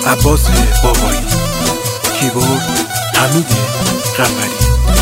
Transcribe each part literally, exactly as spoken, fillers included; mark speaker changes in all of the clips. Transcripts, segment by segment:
Speaker 1: عباس بابایی، کیبورد حمید غفری.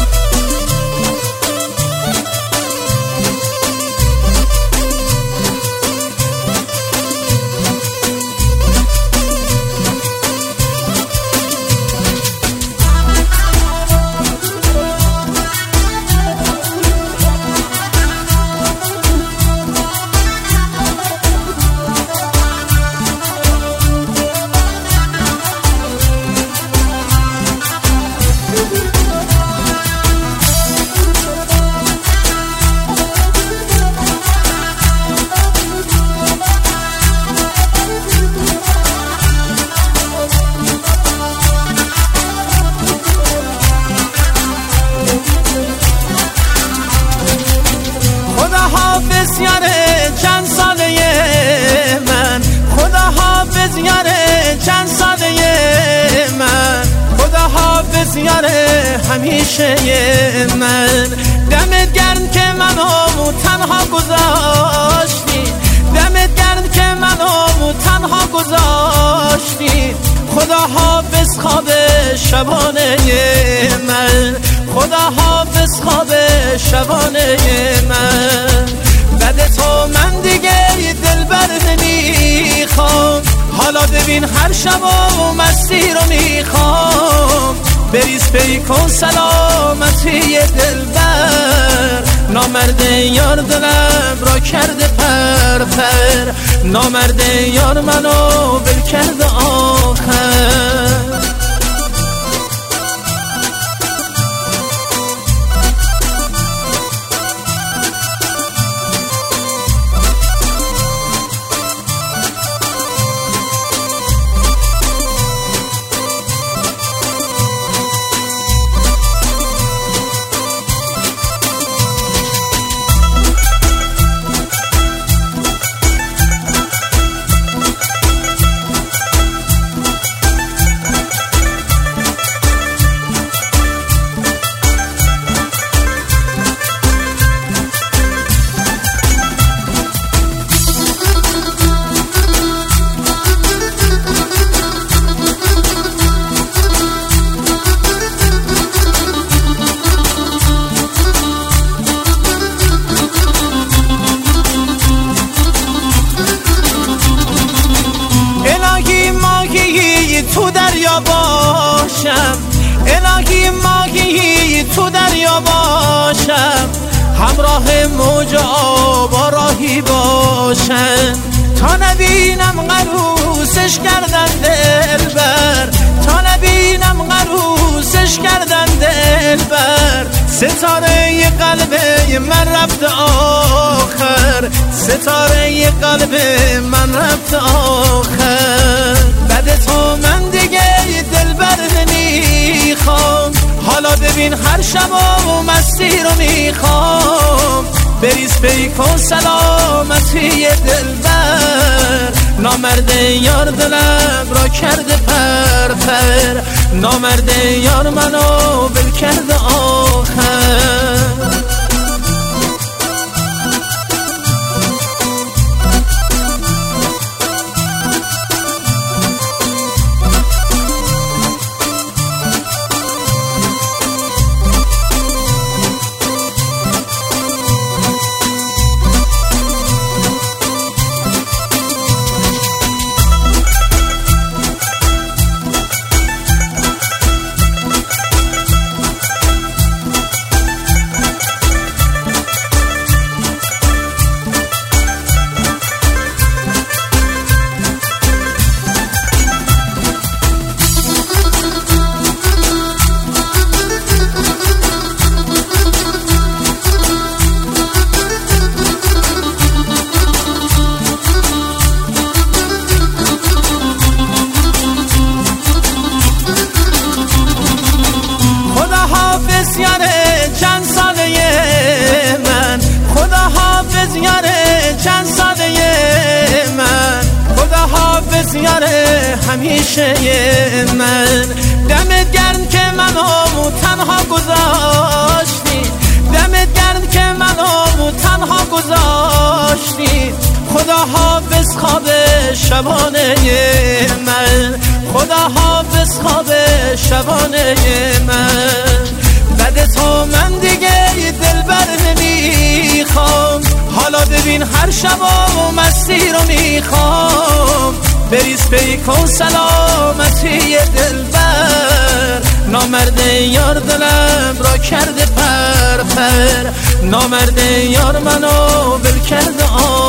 Speaker 2: یاره چند ساله من، خدا حافظ یاره چند ساله من، خدا حافظ یاره همیشه من. دمت گرم که منو تنها گذاشتی، دمت گرم که منو تنها گذاشتی. خدا حافظ خواب شبانه من، خدا حافظ خواب شبانه من. بعد تو من دیگه دلبر نمیخوام، حالا ببین هر شب و مستی رو میخوام. بریز پی کن سلامتی دلبر، نامرد یار دلم را کرده پر پر، نامرد یار منو بل کرده آخر. تو دریا باشم، الهی ماهی تو دریا باشم، همراه موج آب راهی باشم. تا نبینم قروسش کردن دلبر، تا نبینم قروسش کردن دلبر. ستاره قلب من رفت آخر، ستاره قلب من رفت آخر. بعد تو من دیگه دلبر نمیخوام، حالا ببین هر شب و مستی رو میخوام. بریز پی کن سلامتی دلبر، نامرد یار دلم را کرده پر پر، نامرد یار منو بل کرده آخر. یاره چند ساله من، خدا حافظ یاره چند ساله من، خدا حافظ یاره همیشه من. دمت گرم که منو تنها گذاشتی، دمت گرم که منو تنها گذاشتی. خدا حافظ خواب شبانه من، خدا حافظ خواب شبانه من. بعد تو من دیگه دلبر نمیخوام، حالا ببین هر شب و مستی رو میخوام. بریز پیکن سلامتی دلبر، نامرد یار دلم را کرده پر پر، نامرد یار منو بل کرده آن